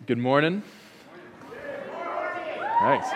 Good morning. Thanks.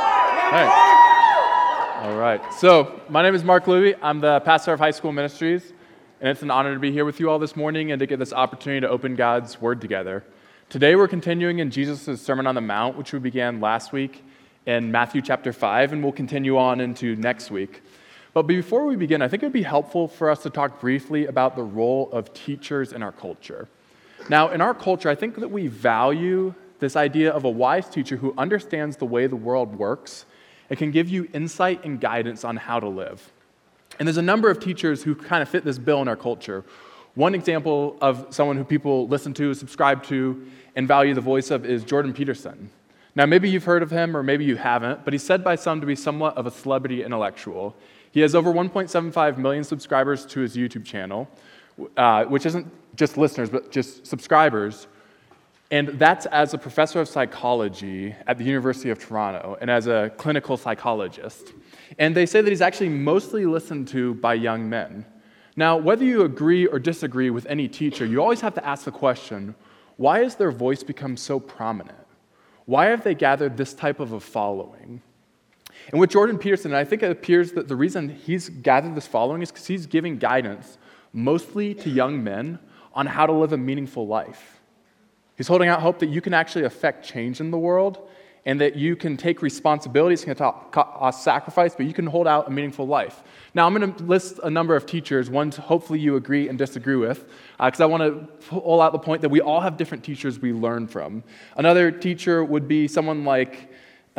All right. So, my name is Mark Louie. I'm the pastor of High School Ministries, and it's an honor to be here with you all this morning and to get this opportunity to open God's Word together. Today, we're continuing in Jesus' Sermon on the Mount, which we began last week in Matthew chapter 5, and we'll continue on into next week. But before we begin, I think it would be helpful for us to talk briefly about the role of teachers in our culture. Now, in our culture, I think that we value this idea of a wise teacher who understands the way the world works and can give you insight and guidance on how to live. And there's a number of teachers who kind of fit this bill in our culture. One example of someone who people listen to, subscribe to, and value the voice of is Jordan Peterson. Now, maybe you've heard of him, or maybe you haven't, but he's said by some to be somewhat of a celebrity intellectual. He has over 1.75 million subscribers to his YouTube channel, which isn't just listeners, but just subscribers. And that's as a professor of psychology at the University of Toronto and as a clinical psychologist. And they say that he's actually mostly listened to by young men. Now, whether you agree or disagree with any teacher, you always have to ask the question, why has their voice become so prominent? Why have they gathered this type of a following? And with Jordan Peterson, I think it appears that the reason he's gathered this following is because he's giving guidance mostly to young men on how to live a meaningful life. He's holding out hope that you can actually affect change in the world and that you can take responsibilities, you can sacrifice, but you can hold out a meaningful life. Now, I'm going to list a number of teachers, ones hopefully you agree and disagree with, because I want to pull out the point that we all have different teachers we learn from. Another teacher would be someone like,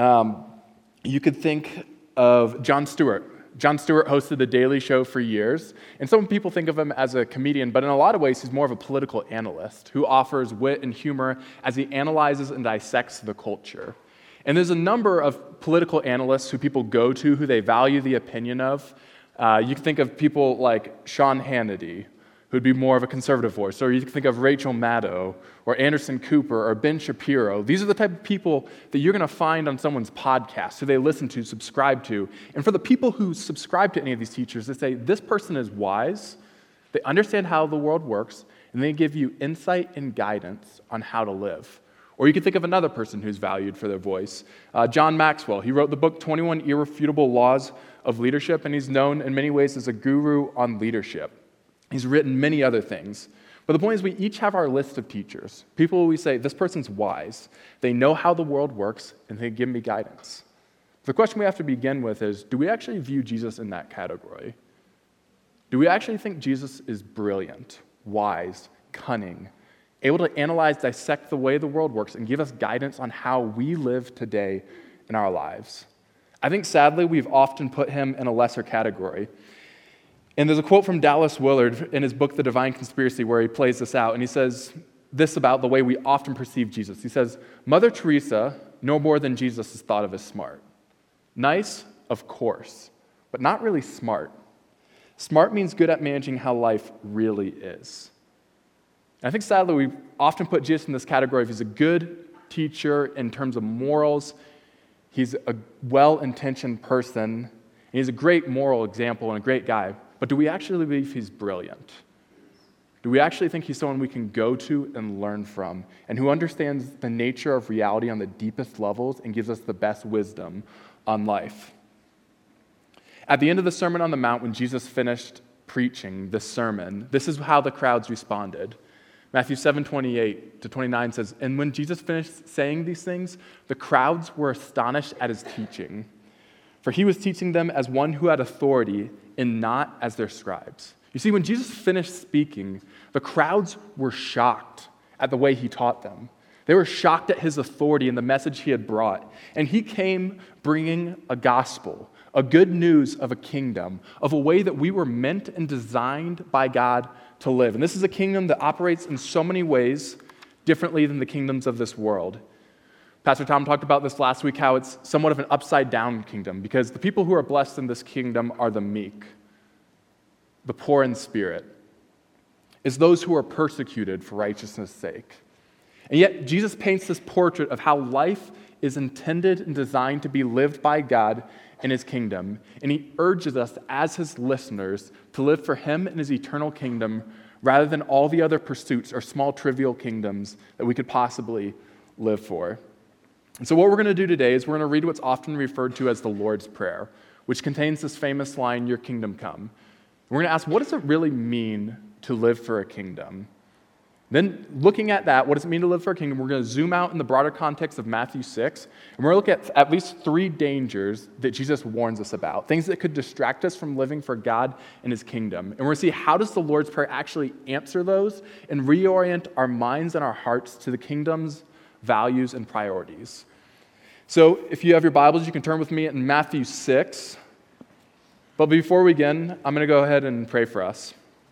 you could think of Jon Stewart. Jon Stewart hosted The Daily Show for years, and some people think of him as a comedian, but in a lot of ways, he's more of a political analyst who offers wit and humor as he analyzes and dissects the culture. And there's a number of political analysts who people go to who they value the opinion of. You can think of people like Sean Hannity, who'd be more of a conservative voice, or you can think of Rachel Maddow, or Anderson Cooper, or Ben Shapiro. These are the type of people that you're going to find on someone's podcast, who they listen to, subscribe to. And for the people who subscribe to any of these teachers, they say, this person is wise, they understand how the world works, and they give you insight and guidance on how to live. Or you could think of another person who's valued for their voice. John Maxwell. He wrote the book 21 Irrefutable Laws of Leadership, and he's known in many ways as a guru on leadership. He's written many other things. But the point is we each have our list of teachers, people who we say, this person's wise, they know how the world works, and they give me guidance. The question we have to begin with is, do we actually view Jesus in that category? Do we actually think Jesus is brilliant, wise, cunning, able to analyze, dissect the way the world works, and give us guidance on how we live today in our lives? I think sadly we've often put him in a lesser category. And there's a quote from Dallas Willard in his book, The Divine Conspiracy, where he plays this out, and he says this about the way we often perceive Jesus. He says, Mother Teresa, no more than Jesus, is thought of as smart. Nice, of course, but not really smart. Smart means good at managing how life really is. And I think sadly we often put Jesus in this category of he's a good teacher in terms of morals, he's a well-intentioned person, and he's a great moral example and a great guy. But do we actually believe he's brilliant? Do we actually think he's someone we can go to and learn from, and who understands the nature of reality on the deepest levels and gives us the best wisdom on life? At the end of the Sermon on the Mount, when Jesus finished preaching the sermon, this is how the crowds responded. Matthew 7:28-29 says, and when Jesus finished saying these things, the crowds were astonished at his teaching, for he was teaching them as one who had authority and not as their scribes. You see, when Jesus finished speaking, the crowds were shocked at the way he taught them. They were shocked at his authority and the message he had brought. And he came bringing a gospel, a good news of a kingdom, of a way that we were meant and designed by God to live. And this is a kingdom that operates in so many ways differently than the kingdoms of this world. Pastor Tom talked about this last week, how it's somewhat of an upside-down kingdom, because the people who are blessed in this kingdom are the meek, the poor in spirit. It's those who are persecuted for righteousness' sake. And yet, Jesus paints this portrait of how life is intended and designed to be lived by God in his kingdom, and he urges us as his listeners to live for him and his eternal kingdom rather than all the other pursuits or small trivial kingdoms that we could possibly live for. And so what we're going to do today is we're going to read what's often referred to as the Lord's Prayer, which contains this famous line, "Your kingdom come." We're going to ask, what does it really mean to live for a kingdom? Then, looking at that, what does it mean to live for a kingdom? We're going to zoom out in the broader context of Matthew 6, and we're going to look at least 3 dangers that Jesus warns us about, things that could distract us from living for God and his kingdom. And we're going to see, how does the Lord's Prayer actually answer those and reorient our minds and our hearts to the kingdom's values and priorities. So if you have your Bibles, you can turn with me in Matthew 6. But before we begin, I'm going to go ahead and pray for us.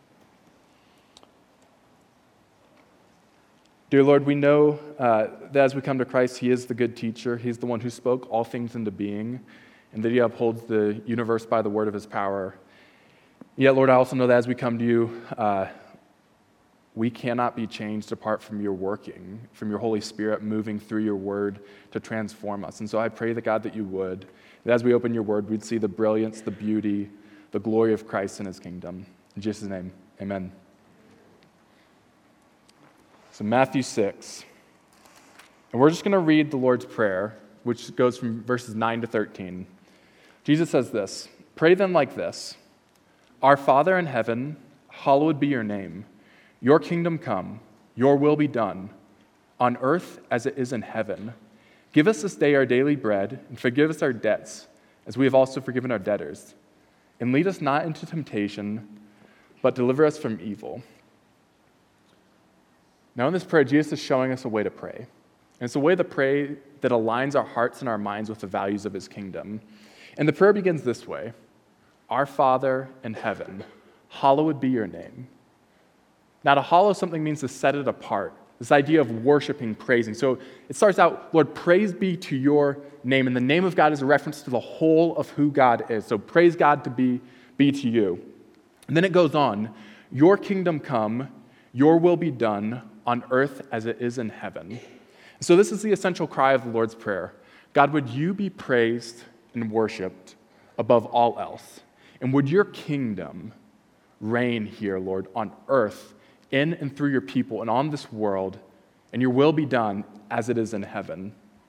Dear Lord, we know that as we come to Christ, he is the good teacher. He's the one who spoke all things into being, and that he upholds the universe by the word of his power. Yet, Lord, I also know that as we come to you, we cannot be changed apart from your working, from your Holy Spirit moving through your word to transform us. And so I pray that, God, that you would, that as we open your word, we'd see the brilliance, the beauty, the glory of Christ and his kingdom. In Jesus' name, amen. So Matthew 6, and we're just going to read the Lord's Prayer, which goes from verses 9 to 13. Jesus says this, "Pray then like this, Our Father in heaven, hallowed be your name. Your kingdom come, your will be done, on earth as it is in heaven. Give us this day our daily bread, and forgive us our debts, as we have also forgiven our debtors. And lead us not into temptation, but deliver us from evil." Now in this prayer, Jesus is showing us a way to pray. And it's a way to pray that aligns our hearts and our minds with the values of his kingdom. And the prayer begins this way, "Our Father in heaven, hallowed be your name." Now to hallow something means to set it apart, this idea of worshiping, praising. So it starts out, "Lord, praise be to your name." And the name of God is a reference to the whole of who God is. So praise God to be to you. And then it goes on, "Your kingdom come, your will be done, on earth as it is in heaven." So this is the essential cry of the Lord's Prayer. God, would you be praised and worshiped above all else? And would your kingdom reign here, Lord, on earth, in and through your people and on this world, and your will be done as it is in heaven.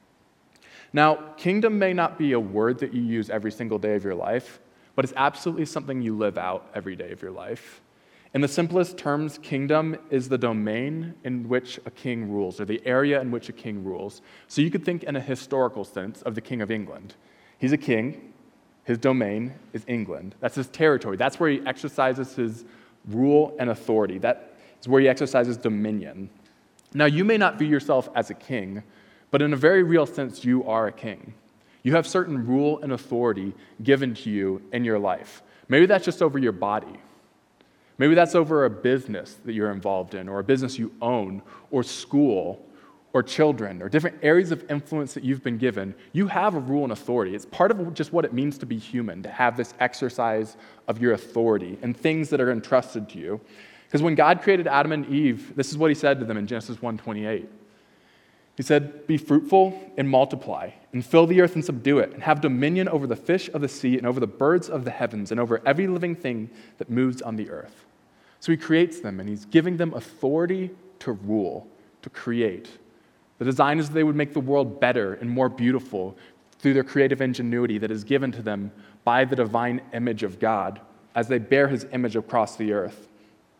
Now, kingdom may not be a word that you use every single day of your life, but it's absolutely something you live out every day of your life. In the simplest terms, kingdom is the domain in which a king rules, or the area in which a king rules. So you could think in a historical sense of the King of England. He's a king. His domain is England. That's his territory. That's where he exercises his rule and authority. That is where he exercises dominion. Now, you may not view yourself as a king, but in a very real sense, you are a king. You have certain rule and authority given to you in your life. Maybe that's just over your body. Maybe that's over a business that you're involved in, or a business you own, or school, or children, or different areas of influence that you've been given. You have a rule and authority. It's part of just what it means to be human, to have this exercise of your authority and things that are entrusted to you. Because when God created Adam and Eve, this is what he said to them in Genesis 1:28. He said, "Be fruitful and multiply, and fill the earth and subdue it, and have dominion over the fish of the sea, and over the birds of the heavens, and over every living thing that moves on the earth." So he creates them, and he's giving them authority to rule, to create. The design is that they would make the world better and more beautiful through their creative ingenuity that is given to them by the divine image of God as they bear his image across the earth.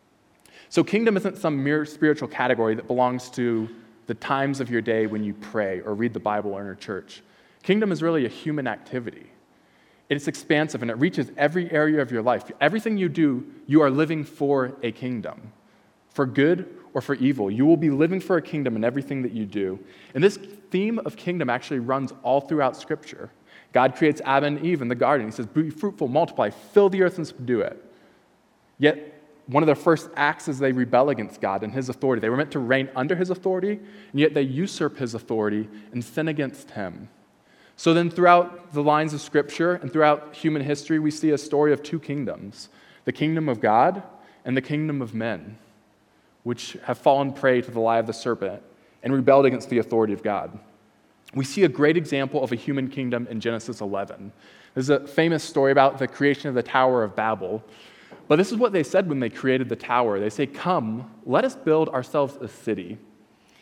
So kingdom isn't some mere spiritual category that belongs to the times of your day when you pray or read the Bible or in a church. Kingdom is really a human activity. It's expansive, and it reaches every area of your life. Everything you do, you are living for a kingdom, for good or for evil. You will be living for a kingdom in everything that you do. And this theme of kingdom actually runs all throughout Scripture. God creates Adam and Eve in the garden. He says, "Be fruitful, multiply, fill the earth and subdue it." Yet, one of their first acts is they rebel against God and his authority. They were meant to reign under his authority, and yet they usurp his authority and sin against him. So then throughout the lines of Scripture and throughout human history, we see a story of 2 kingdoms, the kingdom of God and the kingdom of men, which have fallen prey to the lie of the serpent and rebelled against the authority of God. We see a great example of a human kingdom in Genesis 11. There's a famous story about the creation of the Tower of Babel. But this is what they said when they created the tower. They say, "Come, let us build ourselves a city."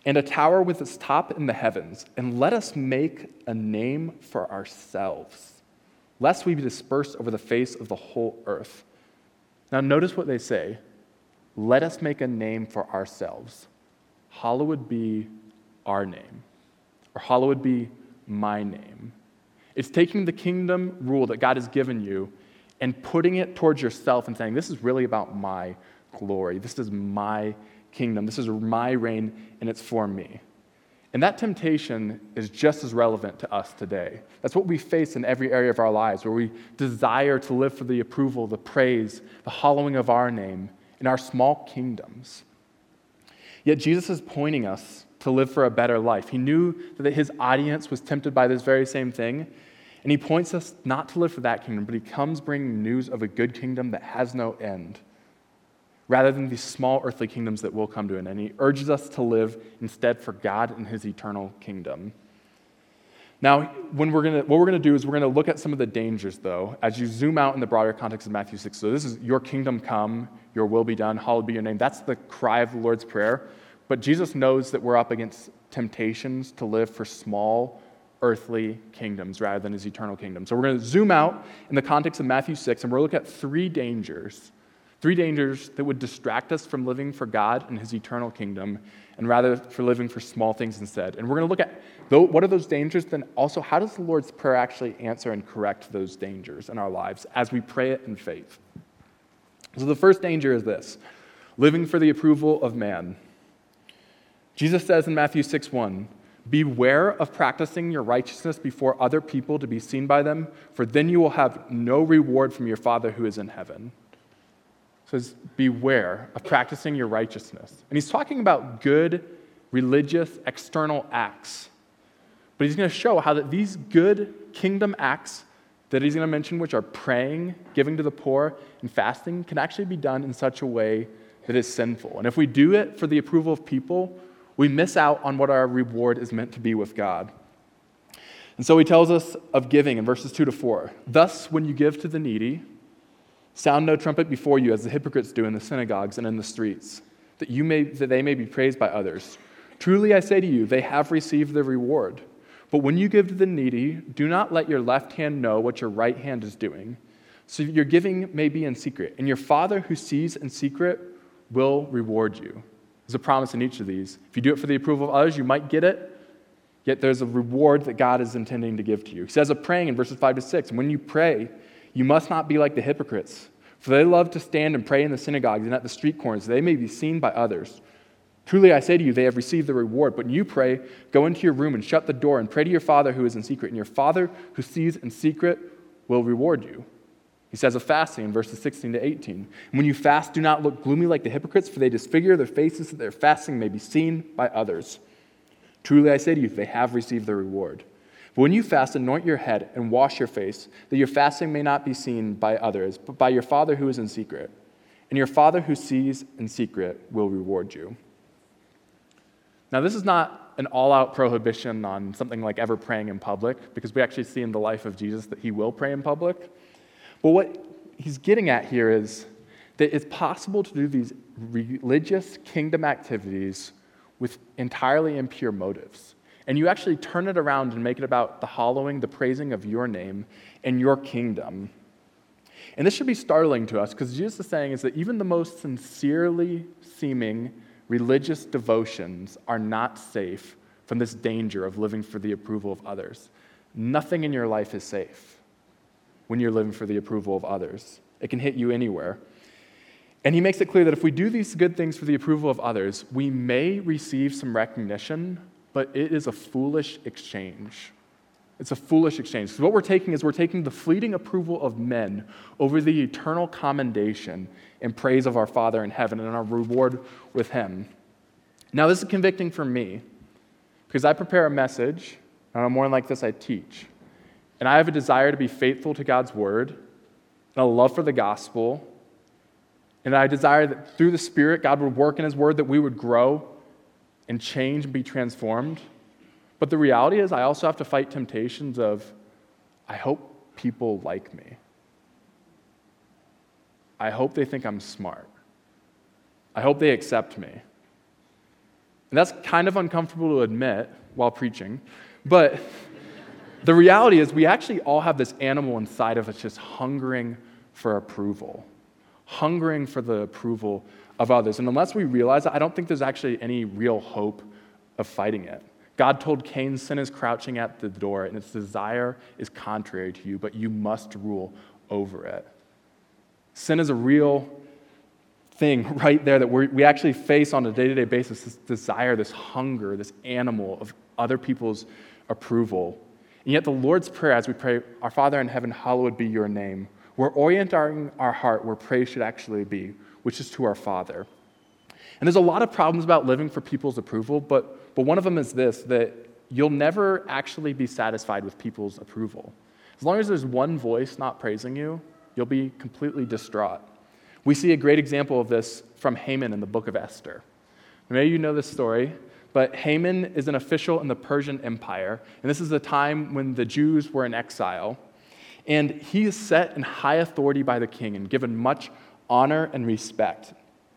and a tower with its top in the heavens, and let us make a name for ourselves, lest we be dispersed over the face of the whole earth. Now notice what they say. Let us make a name for ourselves. Hallowed be our name, or hallowed be my name. It's taking the kingdom rule that God has given you and putting it towards yourself and saying, this is really about my glory. This is my kingdom. This is my reign, and it's for me. And that temptation is just as relevant to us today. That's what we face in every area of our lives, where we desire to live for the approval, the praise, the hallowing of our name in our small kingdoms. Yet Jesus is pointing us to live for a better life. He knew that his audience was tempted by this very same thing, and he points us not to live for that kingdom, but he comes bringing news of a good kingdom that has no end, rather than these small earthly kingdoms that will come to an end. He urges us to live instead for God and his eternal kingdom. Now, what we're going to do is we're going to look at some of the dangers, though, as you zoom out in the broader context of Matthew 6. So this is your kingdom come, your will be done, hallowed be your name. That's the cry of the Lord's Prayer. But Jesus knows that we're up against temptations to live for small earthly kingdoms rather than his eternal kingdom. So we're going to zoom out in the context of Matthew 6, and we're going to look at three dangers that would distract us from living for God and his eternal kingdom, and rather for living for small things instead. And we're going to look at what are those dangers, then also how does the Lord's Prayer actually answer and correct those dangers in our lives as we pray it in faith. So the first danger is this: living for the approval of man. Jesus says in Matthew 6:1, beware of practicing your righteousness before other people to be seen by them, for then you will have no reward from your Father who is in heaven. It says, beware of practicing your righteousness. And he's talking about good, religious, external acts. But he's going to show how that these good kingdom acts that he's going to mention, which are praying, giving to the poor, and fasting, can actually be done in such a way that is sinful. And if we do it for the approval of people, we miss out on what our reward is meant to be with God. And so he tells us of giving in verses 2-4. Thus, when you give to the needy, sound no trumpet before you, as the hypocrites do in the synagogues and in the streets, that they may be praised by others. Truly I say to you, they have received their reward. But when you give to the needy, do not let your left hand know what your right hand is doing, so your giving may be in secret. And your Father who sees in secret will reward you. There's a promise in each of these. If you do it for the approval of others, you might get it, yet there's a reward that God is intending to give to you. He says of praying in verses 5-6, and when you pray, you must not be like the hypocrites, for they love to stand and pray in the synagogues and at the street corners, they may be seen by others. Truly I say to you, they have received the reward. But when you pray, go into your room and shut the door and pray to your Father who is in secret, and your Father who sees in secret will reward you. He says of fasting in verses 16-18, and when you fast, do not look gloomy like the hypocrites, for they disfigure their faces that their fasting may be seen by others. Truly I say to you, they have received their reward. But when you fast, anoint your head and wash your face, that your fasting may not be seen by others, but by your Father who is in secret. And your Father who sees in secret will reward you. Now, this is not an all-out prohibition on something like ever praying in public, because we actually see in the life of Jesus that he will pray in public. But what he's getting at here is that it's possible to do these religious kingdom activities with entirely impure motives. And you actually turn it around and make it about the hallowing, the praising of your name and your kingdom. And this should be startling to us, because Jesus is saying is that even the most sincerely seeming religious devotions are not safe from this danger of living for the approval of others. Nothing in your life is safe when you're living for the approval of others. It can hit you anywhere. And he makes it clear that if we do these good things for the approval of others, we may receive some recognition, but it is a foolish exchange. It's a foolish exchange. So what we're taking the fleeting approval of men over the eternal commendation and praise of our Father in heaven and our reward with him. Now, this is convicting for me, because I prepare a message, and on a morning like this I teach. And I have a desire to be faithful to God's word, and a love for the gospel, and I desire that through the Spirit, God would work in his word, that we would grow and change and be transformed. But the reality is I also have to fight temptations of, I hope people like me. I hope they think I'm smart. I hope they accept me. And that's kind of uncomfortable to admit while preaching, but the reality is we actually all have this animal inside of us just hungering for approval, hungering for the approval of others. And unless we realize that, I don't think there's actually any real hope of fighting it. God told Cain, sin is crouching at the door, and its desire is contrary to you, but you must rule over it. Sin is a real thing right there that we actually face on a day-to-day basis, this desire, this hunger, this animal of other people's approval. And yet the Lord's Prayer, as we pray, "Our Father in heaven, hallowed be your name," we're orienting our heart where praise should actually be, which is to our Father. And there's a lot of problems about living for people's approval, but one of them is this, that you'll never actually be satisfied with people's approval. As long as there's one voice not praising you, you'll be completely distraught. We see a great example of this from Haman in the book of Esther. Maybe you know this story, but Haman is an official in the Persian Empire, and this is the time when the Jews were in exile. And he is set in high authority by the king and given much honor and respect.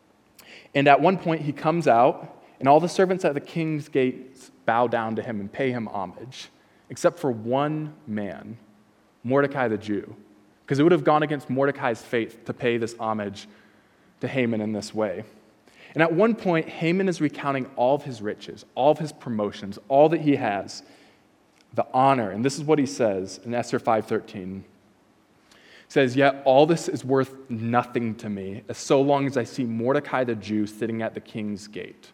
And at one point he comes out, and all the servants at the king's gates bow down to him and pay him homage, except for one man, Mordecai the Jew, because it would have gone against Mordecai's faith to pay this homage to Haman in this way. And at one point, Haman is recounting all of his riches, all of his promotions, all that he has, the honor. And this is what he says in Esther 5:13. He says, "Yet all this is worth nothing to me, as so long as I see Mordecai the Jew sitting at the king's gate."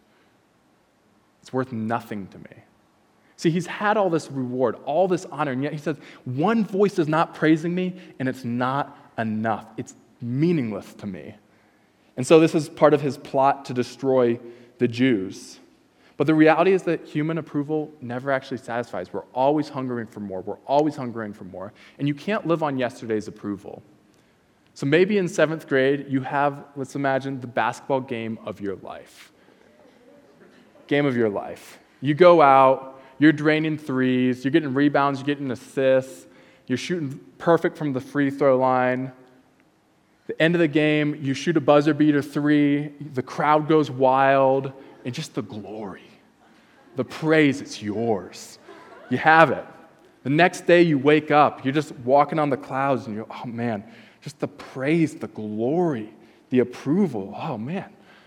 It's worth nothing to me. See, he's had all this reward, all this honor, and yet he says, one voice is not praising me, and it's not enough. It's meaningless to me. And so this is part of his plot to destroy the Jews. But the reality is that human approval never actually satisfies. We're always hungering for more. We're always hungering for more. And you can't live on yesterday's approval. So maybe in 7th grade, you have, let's imagine, the basketball game of your life. Game of your life. You go out, you're draining threes, you're getting rebounds, you're getting assists, you're shooting perfect from the free throw line. The end of the game, you shoot a buzzer beater three, the crowd goes wild, and just the glory, the praise, it's yours. You have it. The next day you wake up, you're just walking on the clouds, and you're, oh man, just the praise, the glory, the approval, oh man.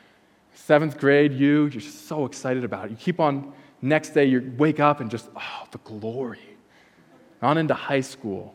7th grade, you're just so excited about it. You keep on, next day you wake up and just, oh, the glory. On into high school,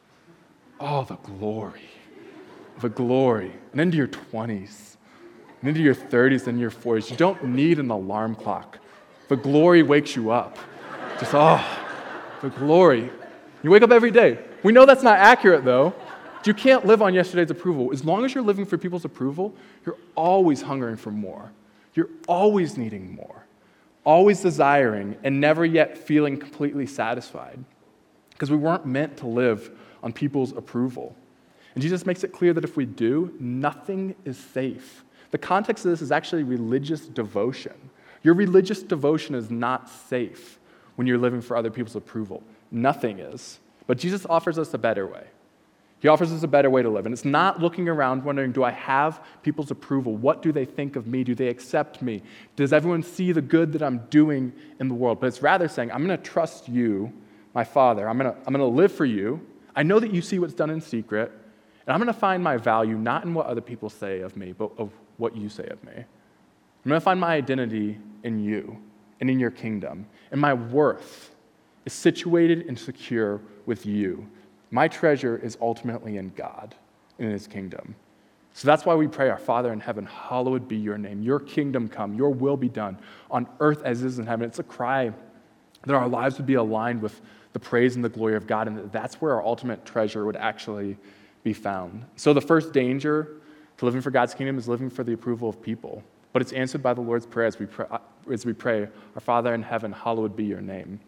oh, the glory. The glory, and into your 20s, and into your 30s and your 40s. You don't need an alarm clock. The glory wakes you up. Just, oh, the glory. You wake up every day. We know that's not accurate, though. You can't live on yesterday's approval. As long as you're living for people's approval, you're always hungering for more. You're always needing more, always desiring, and never yet feeling completely satisfied. Because we weren't meant to live on people's approval. And Jesus makes it clear that if we do, nothing is safe. The context of this is actually religious devotion. Your religious devotion is not safe when you're living for other people's approval. Nothing is. But Jesus offers us a better way. He offers us a better way to live. And it's not looking around wondering, do I have people's approval? What do they think of me? Do they accept me? Does everyone see the good that I'm doing in the world? But it's rather saying, I'm going to trust you, my Father. I'm going to live for you. I know that you see what's done in secret. And I'm going to find my value not in what other people say of me, but of what you say of me. I'm going to find my identity in you and in your kingdom. And my worth is situated and secure with you. My treasure is ultimately in God and in his kingdom. So that's why we pray, "Our Father in heaven, hallowed be your name. Your kingdom come, your will be done on earth as it is in heaven." It's a cry that our lives would be aligned with the praise and the glory of God, and that's where our ultimate treasure would actually be found. So the first danger to living for God's kingdom is living for the approval of people. But it's answered by the Lord's Prayer as we pray, "Our Father in heaven, hallowed be your name."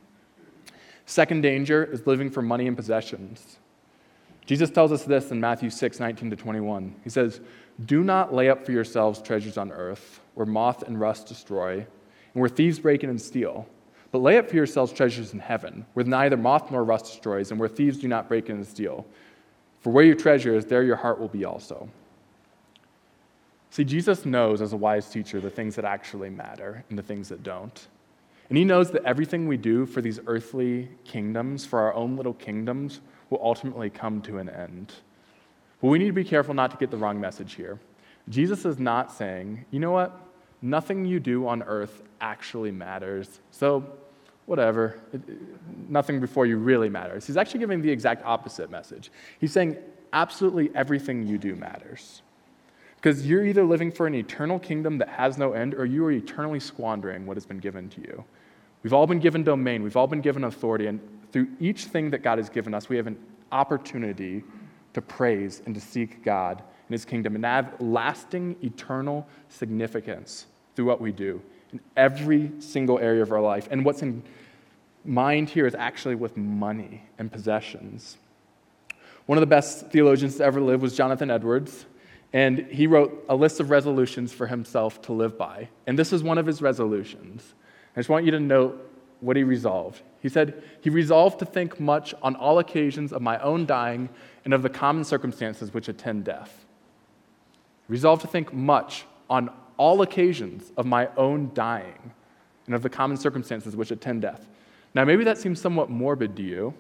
Second danger is living for money and possessions. Jesus tells us this in Matthew 6:19-21. He says, "Do not lay up for yourselves treasures on earth, where moth and rust destroy, and where thieves break in and steal. But lay up for yourselves treasures in heaven, where neither moth nor rust destroys, and where thieves do not break in and steal. For where your treasure is, there your heart will be also." See, Jesus knows as a wise teacher the things that actually matter and the things that don't. And he knows that everything we do for these earthly kingdoms, for our own little kingdoms, will ultimately come to an end. But we need to be careful not to get the wrong message here. Jesus is not saying, you know what? Nothing you do on earth actually matters. So, whatever. Nothing before you really matters. He's actually giving the exact opposite message. He's saying absolutely everything you do matters. Because you're either living for an eternal kingdom that has no end, or you are eternally squandering what has been given to you. We've all been given domain. We've all been given authority. And through each thing that God has given us, we have an opportunity to praise and to seek God and his kingdom and have lasting, eternal significance through what we do in every single area of our life. And what's in mind here is actually with money and possessions. One of the best theologians to ever live was Jonathan Edwards, and he wrote a list of resolutions for himself to live by. And this is one of his resolutions. I just want you to note what he resolved. He said, he resolved to think much on all occasions of my own dying and of the common circumstances which attend death. Resolved to think much on all occasions of my own dying and of the common circumstances which attend death. Now, maybe that seems somewhat morbid to you,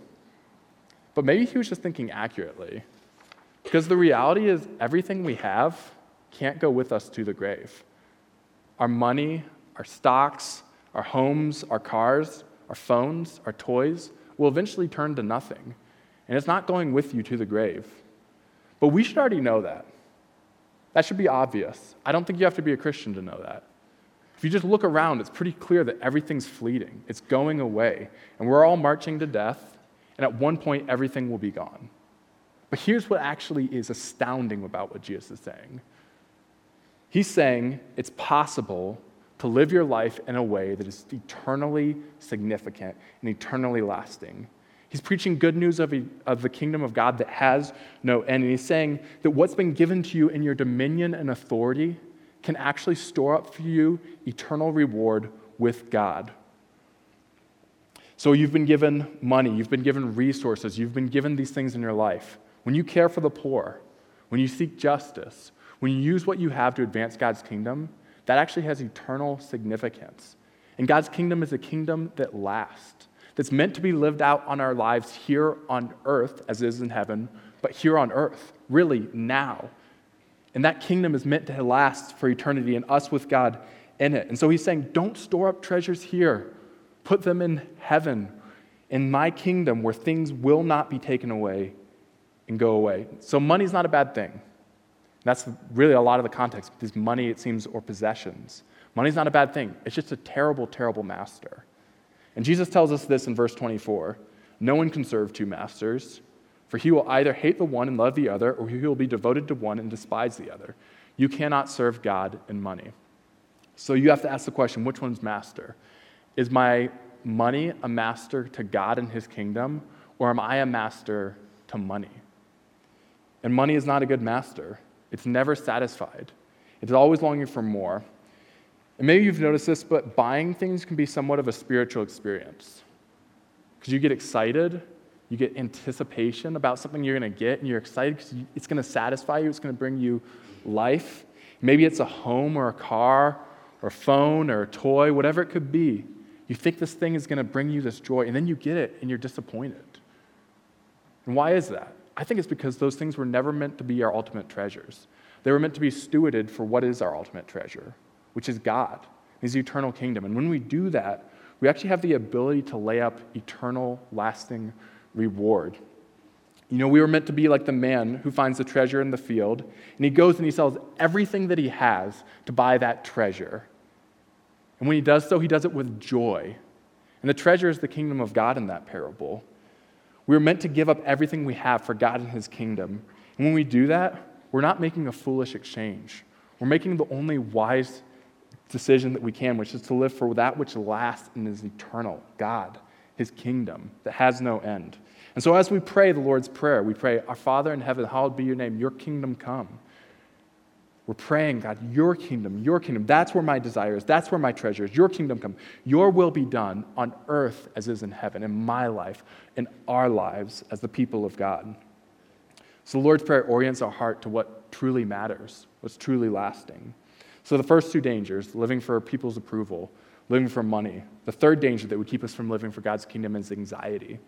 but maybe he was just thinking accurately. Because the reality is everything we have can't go with us to the grave. Our money, our stocks, our homes, our cars, our phones, our toys will eventually turn to nothing. And it's not going with you to the grave. But we should already know that. That should be obvious. I don't think you have to be a Christian to know that. If you just look around, it's pretty clear that everything's fleeting. It's going away. And we're all marching to death, and at one point, everything will be gone. But here's what actually is astounding about what Jesus is saying. He's saying it's possible to live your life in a way that is eternally significant and eternally lasting. He's preaching good news of the kingdom of God that has no end. And he's saying that what's been given to you in your dominion and authority can actually store up for you eternal reward with God. So you've been given money, you've been given resources, you've been given these things in your life. When you care for the poor, when you seek justice, when you use what you have to advance God's kingdom, that actually has eternal significance. And God's kingdom is a kingdom that lasts, that's meant to be lived out on our lives here on earth as it is in heaven, but here on earth, really now. And that kingdom is meant to last for eternity and us with God in it. And so he's saying, don't store up treasures here. Put them in heaven, in my kingdom where things will not be taken away and go away. So money's not a bad thing. That's really a lot of the context. Because money, it seems, or possessions. Money's not a bad thing. It's just a terrible, terrible master. And Jesus tells us this in verse 24. No one can serve two masters, for he will either hate the one and love the other, or he will be devoted to one and despise the other. You cannot serve God and money. So you have to ask the question, which one's master? Is my money a master to God and his kingdom, or am I a master to money? And money is not a good master. It's never satisfied. It's always longing for more. And maybe you've noticed this, but buying things can be somewhat of a spiritual experience. Because you get excited, you get anticipation about something you're going to get, and you're excited because it's going to satisfy you, it's going to bring you life. Maybe it's a home or a car or a phone or a toy, whatever it could be. You think this thing is going to bring you this joy, and then you get it, and you're disappointed. And why is that? I think it's because those things were never meant to be our ultimate treasures. They were meant to be stewarded for what is our ultimate treasure, which is God, his eternal kingdom. And when we do that, we actually have the ability to lay up eternal, lasting reward. You know, we were meant to be like the man who finds the treasure in the field, and he goes and he sells everything that he has to buy that treasure. And when he does so, he does it with joy. And the treasure is the kingdom of God in that parable. We were meant to give up everything we have for God and his kingdom. And when we do that, we're not making a foolish exchange. We're making the only wise decision that we can, which is to live for that which lasts and is eternal, God, his kingdom that has no end. And so as we pray the Lord's Prayer, we pray, Our Father in heaven, hallowed be your name, your kingdom come. We're praying, God, your kingdom, that's where my desire is, that's where my treasure is, your kingdom come. Your will be done on earth as is in heaven, in my life, in our lives as the people of God. So the Lord's Prayer orients our heart to what truly matters, what's truly lasting. So the first two dangers, living for people's approval, living for money. The third danger that would keep us from living for God's kingdom is anxiety.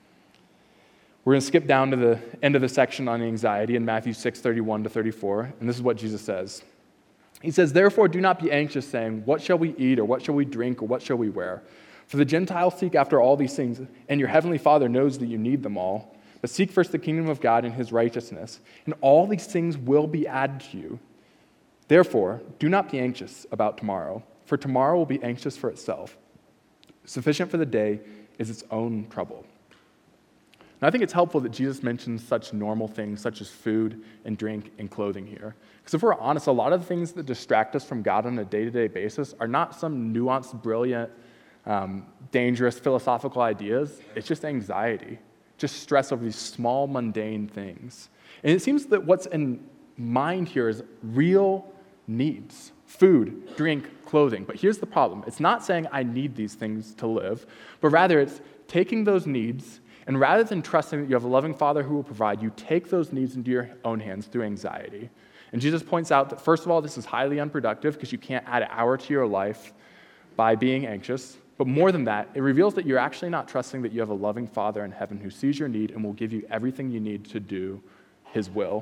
We're going to skip down to the end of the section on anxiety in Matthew 6:31 to 34, and this is what Jesus says. He says, "Therefore do not be anxious, saying, 'What shall we eat, or what shall we drink, or what shall we wear?' For the Gentiles seek after all these things, and your heavenly Father knows that you need them all. But seek first the kingdom of God and his righteousness, and all these things will be added to you. Therefore, do not be anxious about tomorrow, for tomorrow will be anxious for itself. Sufficient for the day is its own trouble." And I think it's helpful that Jesus mentions such normal things such as food and drink and clothing here. Because if we're honest, a lot of the things that distract us from God on a day-to-day basis are not some nuanced, brilliant, dangerous philosophical ideas. It's just anxiety, just stress over these small, mundane things. And it seems that what's in mind here is real needs: food, drink, clothing. But here's the problem. It's not saying I need these things to live, but rather it's taking those needs, and rather than trusting that you have a loving Father who will provide, you take those needs into your own hands through anxiety. And Jesus points out that, first of all, this is highly unproductive because you can't add an hour to your life by being anxious. But more than that, it reveals that you're actually not trusting that you have a loving Father in heaven who sees your need and will give you everything you need to do his will.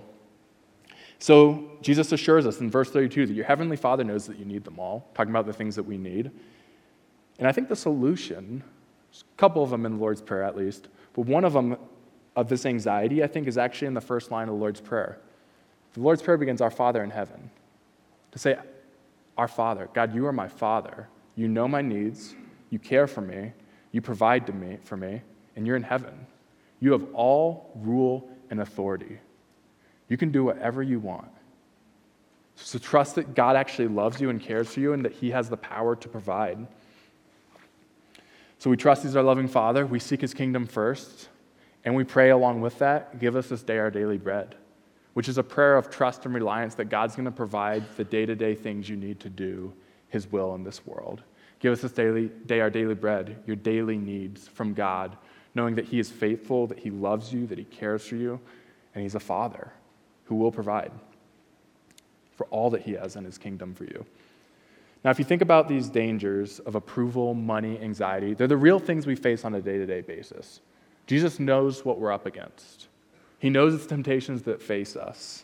So Jesus assures us in verse 32 that your heavenly Father knows that you need them all, talking about the things that we need. And I think the solution, there's a couple of them in the Lord's Prayer at least, but one of them of this anxiety, I think, is actually in the first line of the Lord's Prayer. The Lord's Prayer begins, "Our Father in heaven." To say, "Our Father, God, you are my Father. You know my needs. You care for me. You provide for me, and you're in heaven. You have all rule and authority. You can do whatever you want." So trust that God actually loves you and cares for you and that he has the power to provide. So we trust he's our loving Father. We seek his kingdom first. And we pray along with that, "Give us this day our daily bread," which is a prayer of trust and reliance that God's going to provide the day-to-day things you need to do his will in this world. Give us this day our daily bread, your daily needs from God, knowing that he is faithful, that he loves you, that he cares for you, and he's a Father who will provide for all that he has in his kingdom for you. Now, if you think about these dangers of approval, money, anxiety, they're the real things we face on a day-to-day basis. Jesus knows what we're up against. He knows the temptations that face us.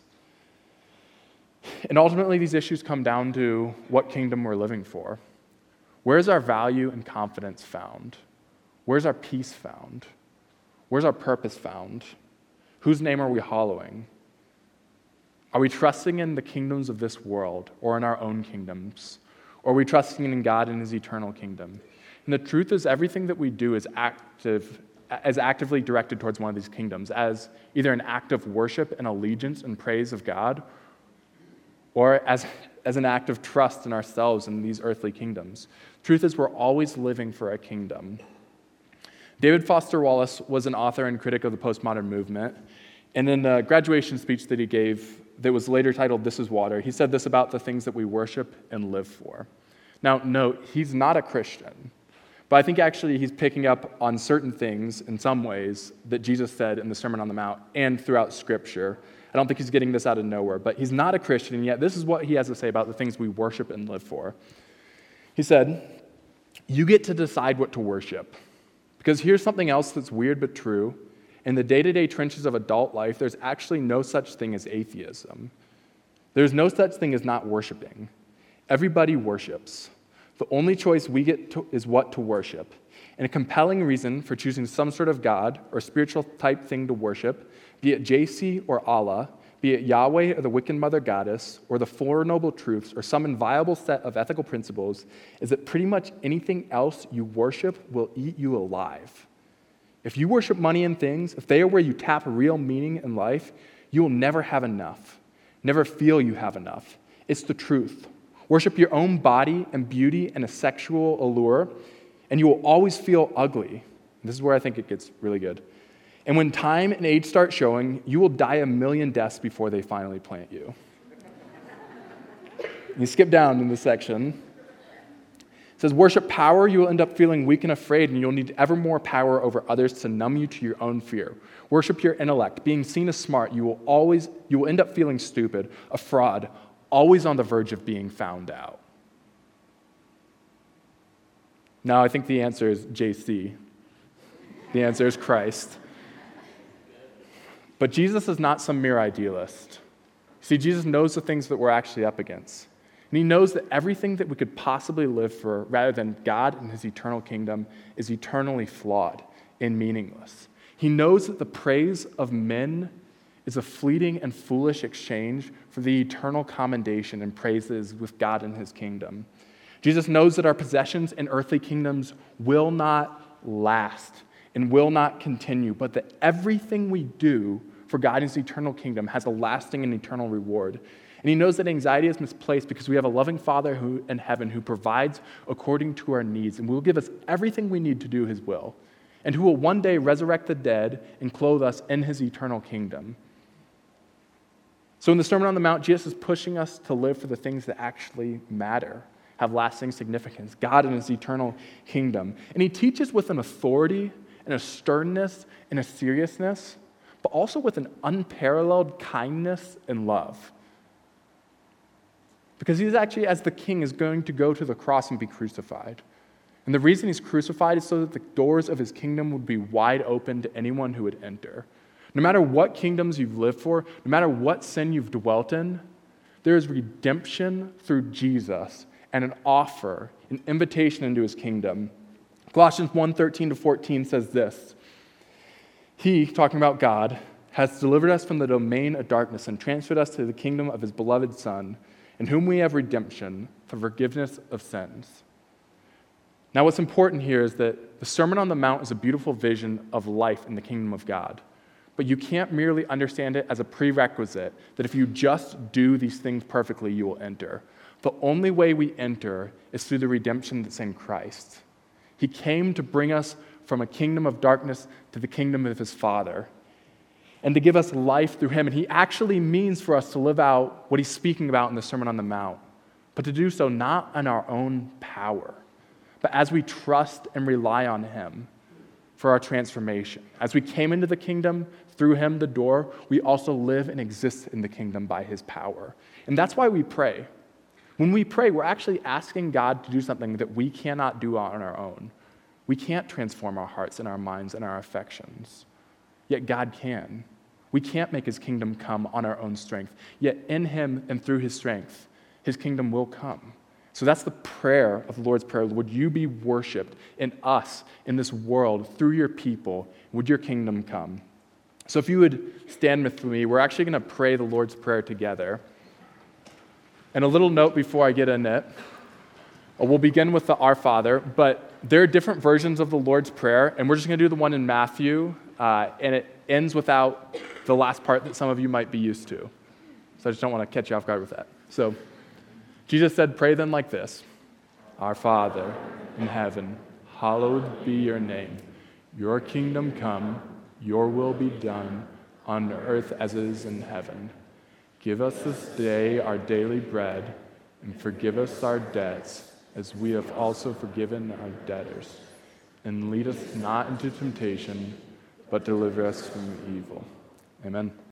And ultimately, these issues come down to what kingdom we're living for. Where's our value and confidence found? Where's our peace found? Where's our purpose found? Whose name are we hallowing? Are we trusting in the kingdoms of this world or in our own kingdoms? Or are we trusting in God and his eternal kingdom? And the truth is, everything that we do is actively directed towards one of these kingdoms, as either an act of worship and allegiance and praise of God, or as an act of trust in ourselves in these earthly kingdoms. Truth is, we're always living for a kingdom. David Foster Wallace was an author and critic of the postmodern movement, and in a graduation speech that he gave that was later titled "This is Water," he said this about the things that we worship and live for. Now, note, he's not a Christian, but I think actually he's picking up on certain things in some ways that Jesus said in the Sermon on the Mount and throughout Scripture. I don't think he's getting this out of nowhere, but he's not a Christian, and yet this is what he has to say about the things we worship and live for. He said, "You get to decide what to worship. Because here's something else that's weird but true. In the day-to-day trenches of adult life, there's actually no such thing as atheism. There's no such thing as not worshiping. Everybody worships. The only choice we get is what to worship. And a compelling reason for choosing some sort of God or spiritual type thing to worship, be it JC or Allah, be it Yahweh or the Wiccan Mother Goddess, or the Four Noble Truths, or some inviolable set of ethical principles, is that pretty much anything else you worship will eat you alive. If you worship money and things, if they are where you tap real meaning in life, you will never have enough, never feel you have enough. It's the truth. Worship your own body and beauty and a sexual allure, and you will always feel ugly. This is where I think it gets really good. And when time and age start showing, you will die a million deaths before they finally plant you." You skip down in the section. It says, worship power, you will end up feeling weak and afraid, and you'll need ever more power over others to numb you to your own fear. Worship your intellect. Being seen as smart, you will end up feeling stupid, a fraud, always on the verge of being found out. Now, I think the answer is JC. The answer is Christ. But Jesus is not some mere idealist. See, Jesus knows the things that we're actually up against. And he knows that everything that we could possibly live for, rather than God and his eternal kingdom, is eternally flawed and meaningless. He knows that the praise of men is a fleeting and foolish exchange for the eternal commendation and praises with God and his kingdom. Jesus knows that our possessions and earthly kingdoms will not last and will not continue, but that everything we do for God and his eternal kingdom has a lasting and eternal reward. And he knows that anxiety is misplaced because we have a loving Father in heaven who provides according to our needs and will give us everything we need to do his will, and who will one day resurrect the dead and clothe us in his eternal kingdom. So in the Sermon on the Mount, Jesus is pushing us to live for the things that actually matter, have lasting significance, God and his eternal kingdom. And he teaches with an authority and a sternness and a seriousness, but also with an unparalleled kindness and love. Because he's actually, as the king, is going to go to the cross and be crucified. And the reason he's crucified is so that the doors of his kingdom would be wide open to anyone who would enter. No matter what kingdoms you've lived for, no matter what sin you've dwelt in, there is redemption through Jesus and an offer, an invitation into his kingdom. Colossians 1:13-14 says this: He, talking about God, has delivered us from the domain of darkness and transferred us to the kingdom of his beloved Son, in whom we have redemption, the forgiveness of sins. Now, what's important here is that the Sermon on the Mount is a beautiful vision of life in the kingdom of God. But you can't merely understand it as a prerequisite that if you just do these things perfectly, you will enter. The only way we enter is through the redemption that's in Christ. He came to bring us from a kingdom of darkness to the kingdom of his Father, and to give us life through him. And he actually means for us to live out what he's speaking about in the Sermon on the Mount, but to do so not in our own power, but as we trust and rely on him for our transformation. As we came into the kingdom through him, the door, we also live and exist in the kingdom by his power. And that's why we pray. When we pray, we're actually asking God to do something that we cannot do on our own. We can't transform our hearts and our minds and our affections, yet God can. We can't make his kingdom come on our own strength, yet in him and through his strength, his kingdom will come. So that's the prayer of the Lord's Prayer. Would you be worshiped in us, in this world, through your people? Would your kingdom come? So if you would stand with me, we're actually going to pray the Lord's Prayer together. And a little note before I get in it. We'll begin with the Our Father, but there are different versions of the Lord's Prayer, and we're just going to do the one in Matthew, and it ends without the last part that some of you might be used to. So I just don't want to catch you off guard with that. So Jesus said, pray then like this: Our Father in heaven, hallowed be your name. Your kingdom come, your will be done, on earth as it is in heaven. Give us this day our daily bread, and forgive us our debts, as we have also forgiven our debtors. And lead us not into temptation, but deliver us from evil. Amen.